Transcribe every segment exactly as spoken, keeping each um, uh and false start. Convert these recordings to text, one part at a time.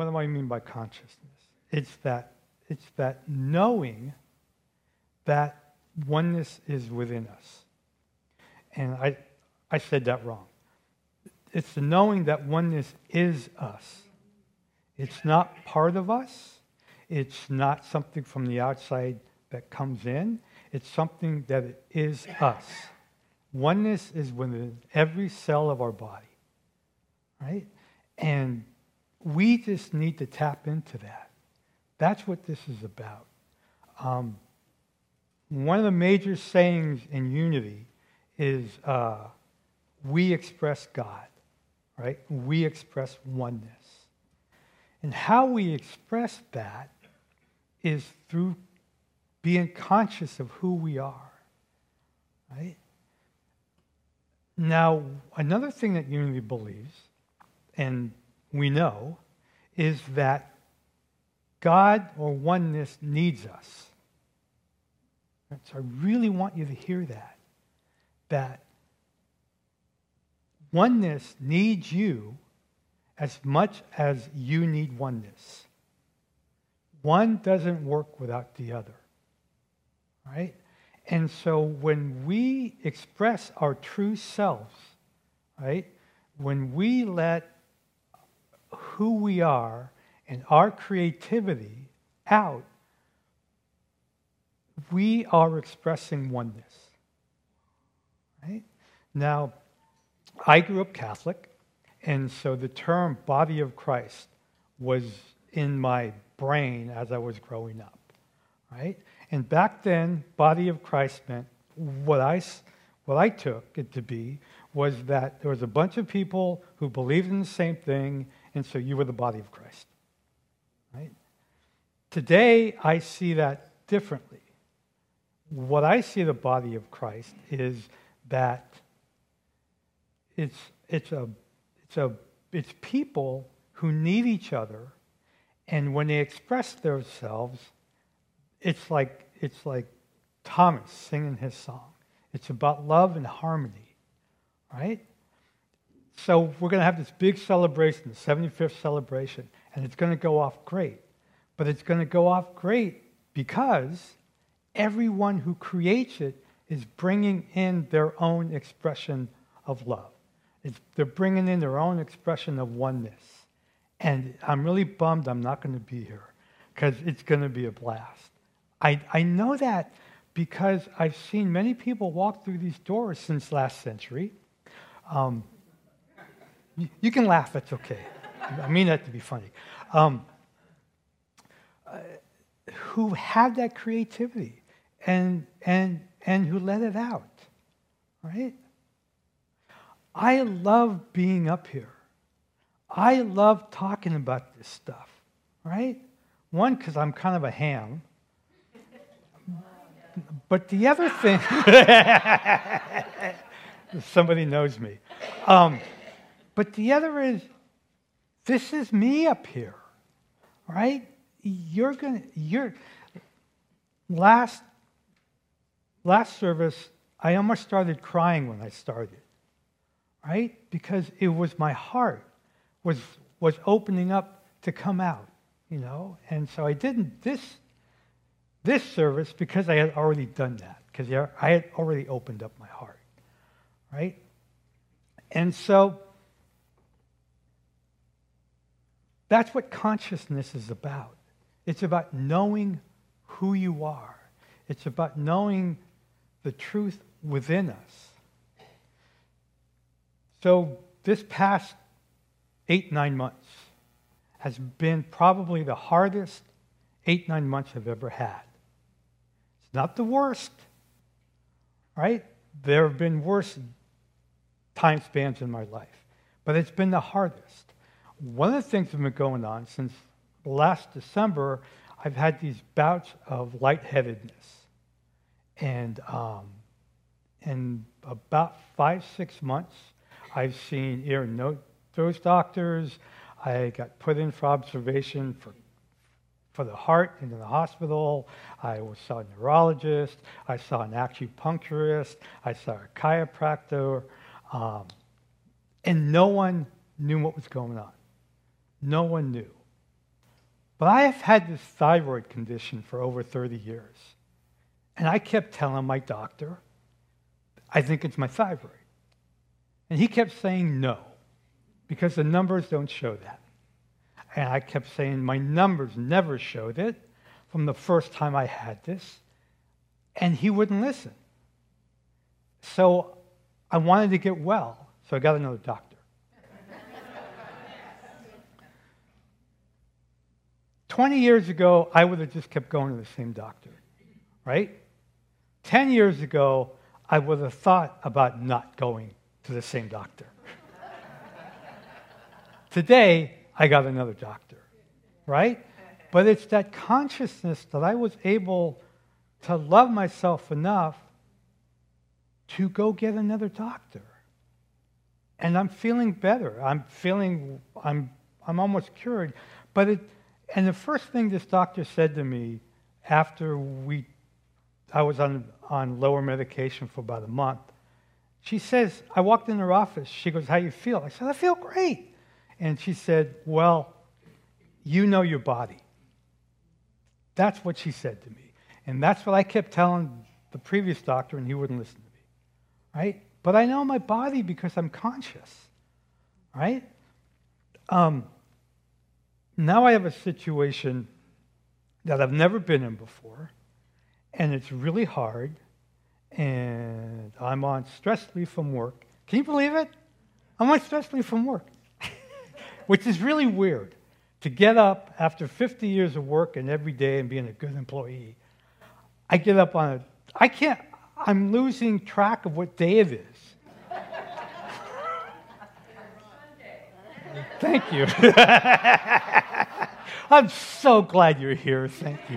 what do I mean by consciousness? It's that, it's that knowing that oneness is within us. And I, I said that wrong. It's the knowing that oneness is us. It's not part of us. It's not something from the outside that comes in. It's something that it is us. Oneness is within every cell of our body, right? And we just need to tap into that. That's what this is about. Um, one of the major sayings in unity is uh, we express God, right? We express oneness. And how we express that is through being conscious of who we are, right? Now, another thing that unity believes, and we know, is that God or oneness needs us. So I really want you to hear that, that oneness needs you as much as you need oneness. One doesn't work without the other, right? And so when we express our true selves, right, when we let who we are and our creativity out, we are expressing oneness, right? Now, I grew up Catholic, and so the term body of Christ was in my brain as I was growing up, right? And back then, body of Christ meant what I, what I took it to be was that there was a bunch of people who believed in the same thing, and so you were the body of Christ, right? Today, I see that differently. What I see the body of Christ is that it's it's a it's a it's people who need each other, and when they express themselves, it's like it's like Thomas singing his song. It's about love and harmony, right? So we're going to have this big celebration, the seventy-fifth celebration, and it's going to go off great. But it's going to go off great because everyone who creates it is bringing in their own expression of love. It's, they're bringing in their own expression of oneness. And I'm really bummed I'm not going to be here because it's going to be a blast. I, I know that because I've seen many people walk through these doors since last century. Um, you, you can laugh, it's okay. I mean that to be funny. Um, uh, who had that creativity and and and who let it out, right? I love being up here. I love talking about this stuff, right? One, because I'm kind of a ham. But the other thing, somebody knows me. Um, but the other is, this is me up here, right? You're gonna, you're, last, last service, I almost started crying when I started, right? Because it was my heart was was opening up to come out, you know? And so I didn't this this service because I had already done that, because I had already opened up my heart, right? And so that's what consciousness is about. It's about knowing who you are. It's about knowing the truth within us. So this past eight, nine months has been probably the hardest eight, nine months I've ever had. It's not the worst, right? There have been worse time spans in my life, but it's been the hardest. One of the things that's been going on since last December, I've had these bouts of lightheadedness. And um, in about five, six months, I've seen ear and nose doctors. I got put in for observation for for the heart into the hospital. I saw a neurologist. I saw an acupuncturist. I saw a chiropractor. Um, and no one knew what was going on. No one knew. But I have had this thyroid condition for over thirty years. And I kept telling my doctor, I think it's my thyroid. And he kept saying no, because the numbers don't show that. And I kept saying my numbers never showed it from the first time I had this. And he wouldn't listen. So I wanted to get well, so I got another doctor. twenty years ago, I would have just kept going to the same doctor, right? ten years ago, I would have thought about not going to the same doctor. Today, I got another doctor, right? But it's that consciousness that I was able to love myself enough to go get another doctor. And I'm feeling better. I'm feeling, I'm I'm almost cured. But it, and the first thing this doctor said to me after we, I was on, on lower medication for about a month, she says, I walked in her office, she goes, how you feel? I said, I feel great. And she said, well, you know your body. That's what she said to me. And that's what I kept telling the previous doctor, and he wouldn't listen to me, right? But I know my body because I'm conscious, right? Um, now I have a situation that I've never been in before, and it's really hard, and I'm on stress leave from work. Can you believe it? I'm on stress leave from work, which is really weird, to get up after fifty years of work and every day and being a good employee. I get up on a, I can't, I'm losing track of what day it is. Thank you. I'm so glad you're here. Thank you.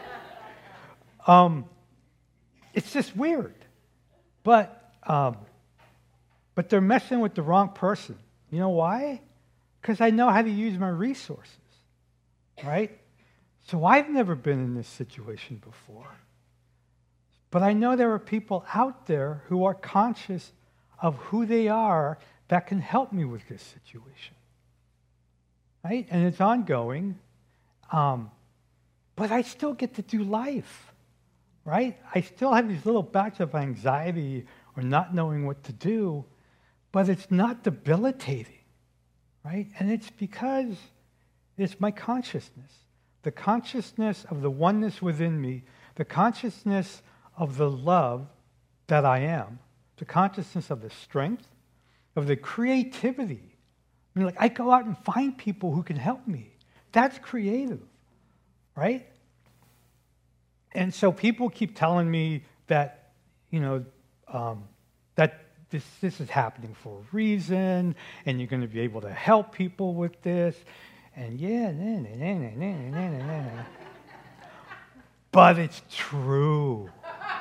Um, it's just weird. But, um, but they're messing with the wrong person. You know why? Because I know how to use my resources, right? So I've never been in this situation before. But I know there are people out there who are conscious of who they are that can help me with this situation, right? And it's ongoing, um, but I still get to do life, right? I still have these little bouts of anxiety or not knowing what to do, but it's not debilitating. Right? And it's because it's my consciousness, the consciousness of the oneness within me, the consciousness of the love that I am, the consciousness of the strength, of the creativity. I mean, like, I go out and find people who can help me. That's creative, right? And so people keep telling me that, you know, um, that This, this is happening for a reason, and you're going to be able to help people with this. And yeah, nah, nah, nah, nah, nah, nah, nah. But it's true.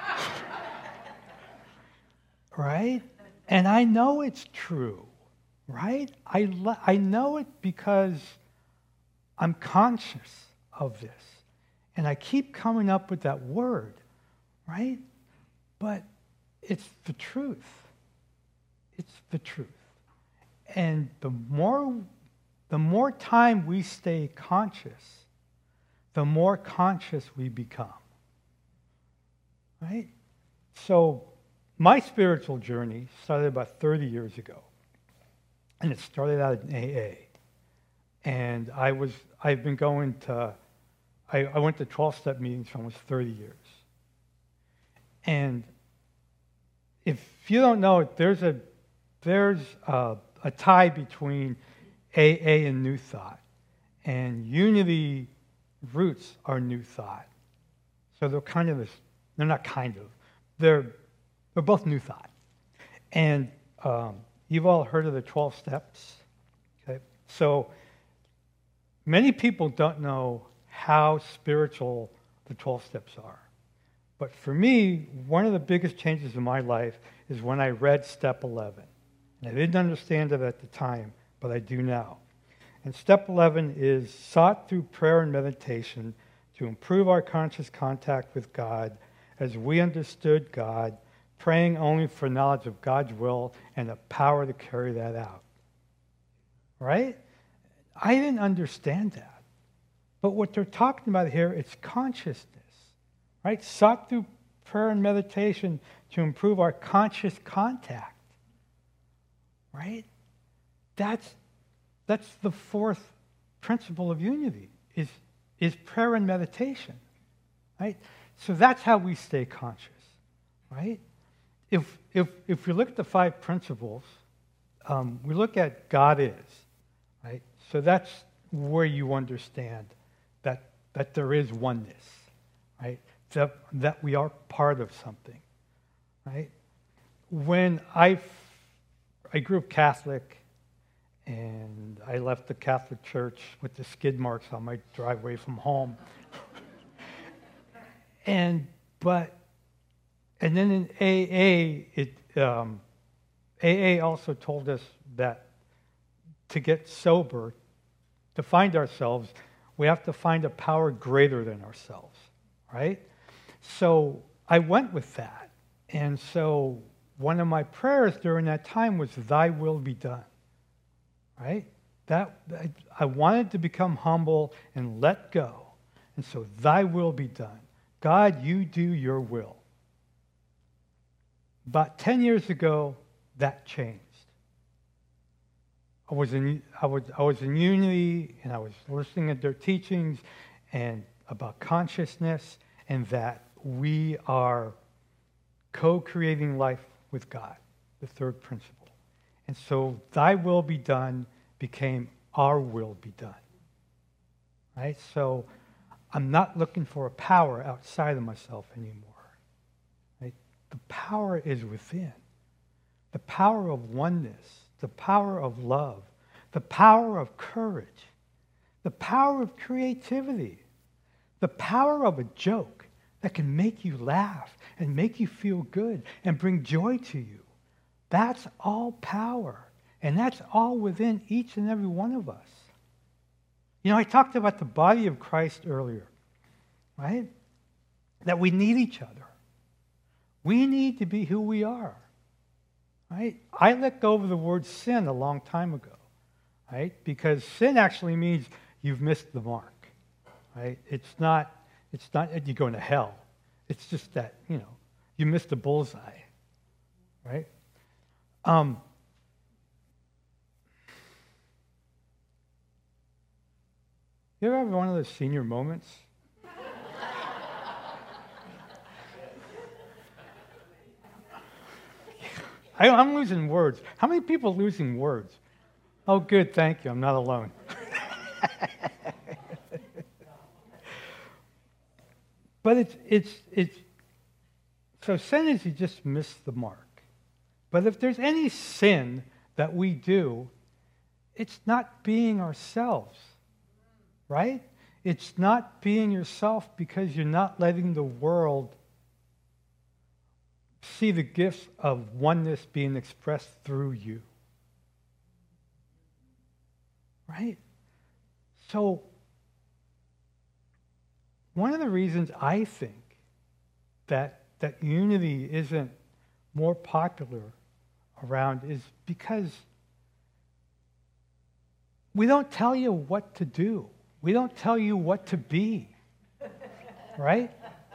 Right? And I know it's true. Right? I, le- I know it because I'm conscious of this. And I keep coming up with that word. Right? But it's the truth. It's the truth. And the more, the more time we stay conscious, the more conscious we become. Right? So my spiritual journey started about thirty years ago. And it started out in A A. And I was, I've been going to, I, I went to twelve-step meetings for almost thirty years. And if you don't know it, there's a There's a, a tie between A A and New Thought. And Unity roots are New Thought. So they're kind of this, they're not kind of, they're, they're both New Thought. And um, you've all heard of the twelve steps. Okay? So many people don't know how spiritual the twelve steps are. But for me, one of the biggest changes in my life is when I read step eleven. And I didn't understand it at the time, but I do now. And step eleven is sought through prayer and meditation to improve our conscious contact with God as we understood God, praying only for knowledge of God's will and the power to carry that out. Right? I didn't understand that. But what they're talking about here is consciousness, right? Sought through prayer and meditation to improve our conscious contact, right? That's, that's the fourth principle of unity, is, is prayer and meditation, right? So that's how we stay conscious, right? If, if, if we look at the five principles, um, we look at God is, right? So that's where you understand that, that there is oneness, right? That, that we are part of something, right? When I, I grew up Catholic, and I left the Catholic Church with the skid marks on my driveway from home. and, but, and then in A A, it, um, A A also told us that to get sober, to find ourselves, we have to find a power greater than ourselves, right? So I went with that. And so one of my prayers during that time was, thy will be done, right? That I, I wanted to become humble and let go. And so thy will be done. God, you do your will. About ten years ago, that changed. I was in I was I was in Unity, and I was listening at their teachings and about consciousness, and that we are co-creating life with God, the third principle. And so thy will be done became our will be done. Right? So I'm not looking for a power outside of myself anymore. Right? The power is within. The power of oneness, the power of love, the power of courage, the power of creativity, the power of a joke that can make you laugh and make you feel good and bring joy to you. That's all power. And that's all within each and every one of us. You know, I talked about the body of Christ earlier, right? That we need each other. We need to be who we are, right? I let go of the word sin a long time ago, right? Because sin actually means you've missed the mark, right? It's not, it's not that you're going to hell. It's just that, you know, you missed the bullseye, right? Um, You ever have one of those senior moments? I, I'm losing words. How many people are losing words? Oh, good, thank you. I'm not alone. But it's, it's, it's, so sin is you just miss the mark. But if there's any sin that we do, it's not being ourselves. Right? It's not being yourself because you're not letting the world see the gifts of oneness being expressed through you. Right? So, one of the reasons I think that, that unity isn't more popular around is because we don't tell you what to do. We don't tell you what to be, right?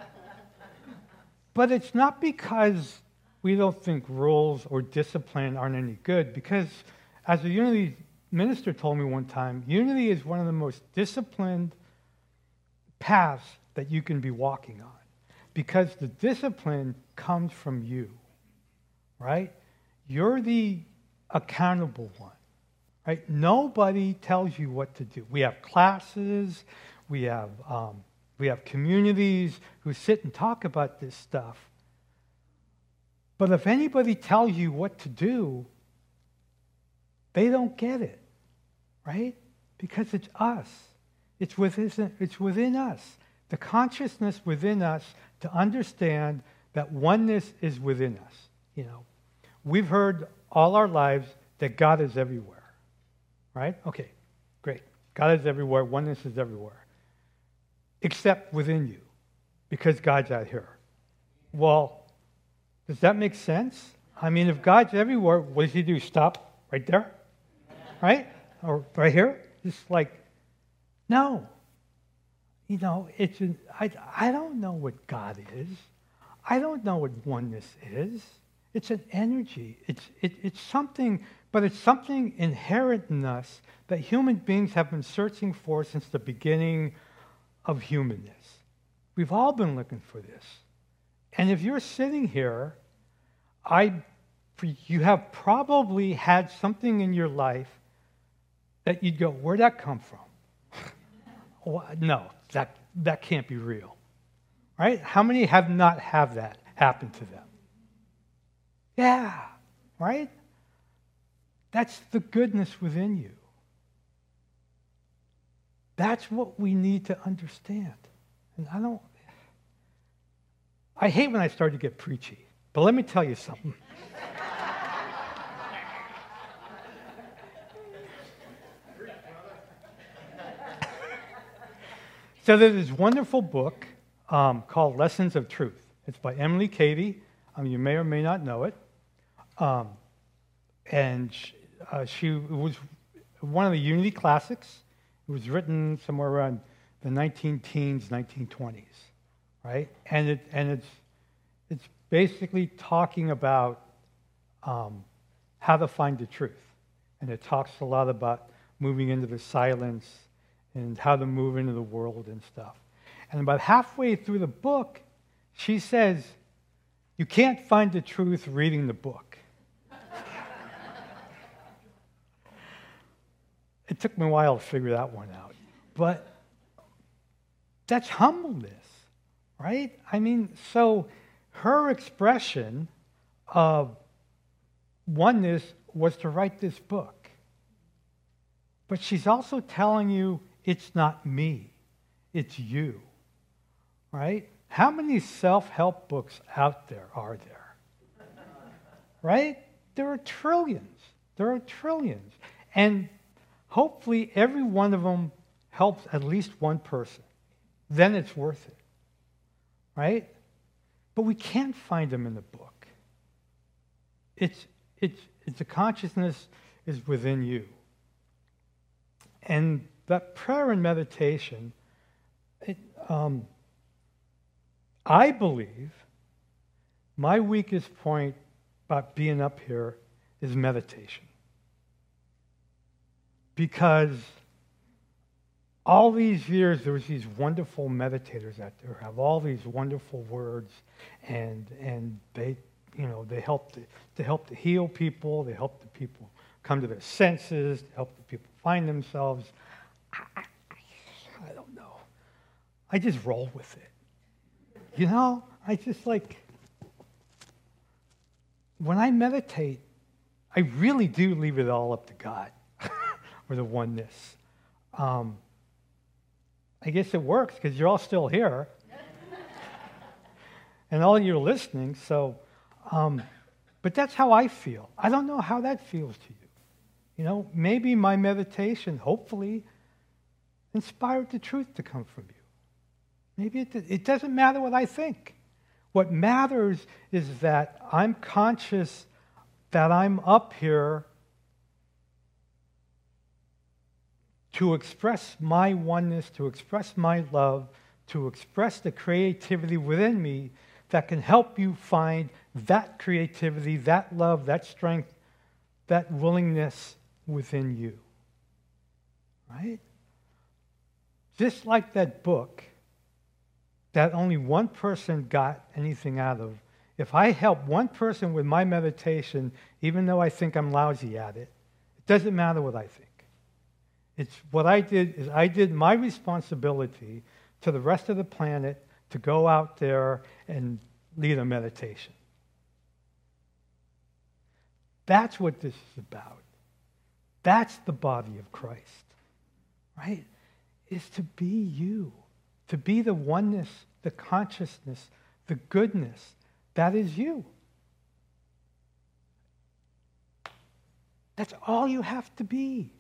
But it's not because we don't think rules or discipline aren't any good, because as a unity minister told me one time, unity is one of the most disciplined paths that you can be walking on, because the discipline comes from you, right? You're the accountable one. Right? Nobody tells you what to do. We have classes, we have um, we have communities who sit and talk about this stuff. But if anybody tells you what to do, they don't get it, right? Because it's us. It's within, it's within us. The consciousness within us to understand that oneness is within us. You know, we've heard all our lives that God is everywhere. Right? Okay, great. God is everywhere. Oneness is everywhere. Except within you, because God's out here. Well, does that make sense? I mean, if God's everywhere, what does he do? Stop right there? Right? Or right here? Just like, no. You know, it's an, I, I don't know what God is. I don't know what oneness is. It's an energy. It's, it, it's something, but it's something inherent in us that human beings have been searching for since the beginning of humanness. We've all been looking for this. And if you're sitting here, I, you have probably had something in your life that you'd go, where'd that come from? Well, no, that, that can't be real. Right? How many have not have that happen to them? Yeah, right? That's the goodness within you. That's what we need to understand. And I don't, I hate when I start to get preachy, but let me tell you something. So there's this wonderful book um, called Lessons of Truth. It's by Emily Cady. Um, you may or may not know it. Um, and she, uh, she it was one of the Unity classics. It was written somewhere around the nineteen teens, nineteen twenties, right? And it and it's it's basically talking about um, how to find the truth, and it talks a lot about moving into the silence and how to move into the world and stuff. And about halfway through the book, she says, "You can't find the truth reading the book." It took me a while to figure that one out. But that's humbleness, right? I mean, so her expression of oneness was to write this book. But she's also telling you it's not me, it's you, right? How many self-help books out there are there? Right? There are trillions. There are trillions. And hopefully every one of them helps at least one person. Then it's worth it, right? But we can't find them in the book. It's, it's, it's the consciousness is within you. And that prayer and meditation, it, um, I believe my weakest point about being up here is meditation. Because all these years, there was these wonderful meditators out there who have all these wonderful words, and and they, you know, they help to, to help to heal people. They help the people come to their senses. To help the people find themselves. I, I, I don't know. I just roll with it. You know, I just like when I meditate, I really do leave it all up to God. Or the oneness. Um, I guess it works because you're all still here. And all you are listening, so, um, but that's how I feel. I don't know how that feels to you. You know, maybe my meditation, hopefully, inspired the truth to come from you. Maybe it, it doesn't matter what I think. What matters is that I'm conscious that I'm up here to express my oneness, to express my love, to express the creativity within me that can help you find that creativity, that love, that strength, that willingness within you. Right? Just like that book that only one person got anything out of, if I help one person with my meditation, even though I think I'm lousy at it, it doesn't matter what I think. It's what I did is I did my responsibility to the rest of the planet to go out there and lead a meditation. That's what this is about. That's the body of Christ, right? Is to be you, to be the oneness, the consciousness, the goodness that is you. That's all you have to be.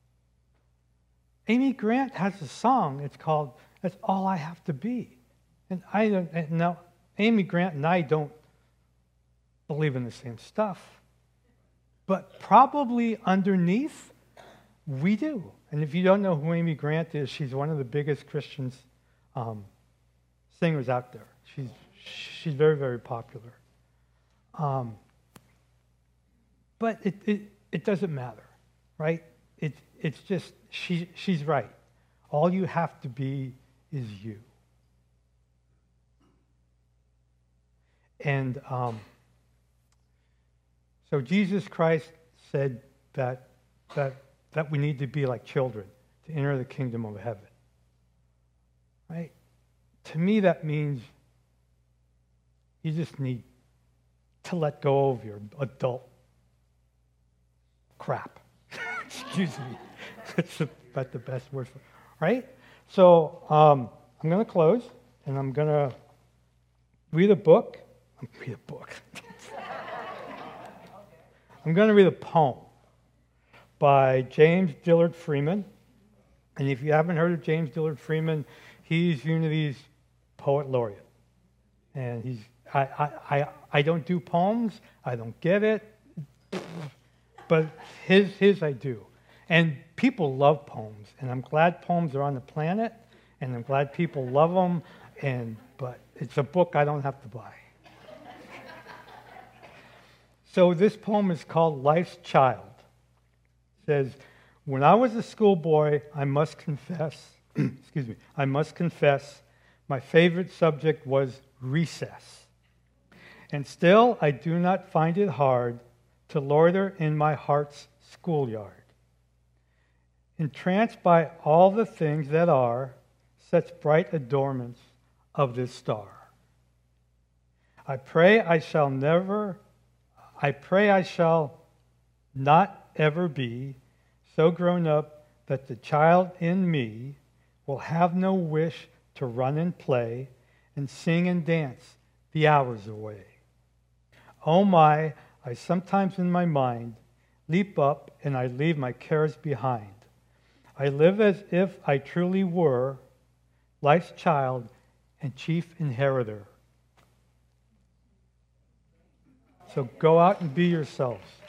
Amy Grant has a song. It's called "That's All I Have to Be," and I don't. And now, Amy Grant and I don't believe in the same stuff, but probably underneath, we do. And if you don't know who Amy Grant is, she's one of the biggest Christians um, singers out there. She's she's very, very popular. Um, but it, it it doesn't matter, right? It it's just she she's right. All you have to be is you. And um, so Jesus Christ said that that that we need to be like children to enter the kingdom of heaven. Right? To me, that means you just need to let go of your adult crap. Excuse me. That's about the best word for it. Right? So um, I'm going to close, and I'm going to read a book. Read a book. I'm going to read a poem by James Dillard Freeman. And if you haven't heard of James Dillard Freeman, he's Unity's poet laureate. And he's I, I, I, I don't do poems. I don't get it. But his his I do. And people love poems. And I'm glad poems are on the planet. And I'm glad people love them. And but it's a book I don't have to buy. So this poem is called Life's Child. It says, when I was a schoolboy, I must confess, excuse me, I must confess, my favorite subject was recess. And still, I do not find it hard to loiter in my heart's schoolyard, entranced by all the things that are such bright adornments of this star. I pray I shall never I pray I shall not ever be so grown up that the child in me will have no wish to run and play and sing and dance the hours away. Oh my, I sometimes in my mind leap up and I leave my cares behind. I live as if I truly were life's child and chief inheritor. So go out and be yourselves.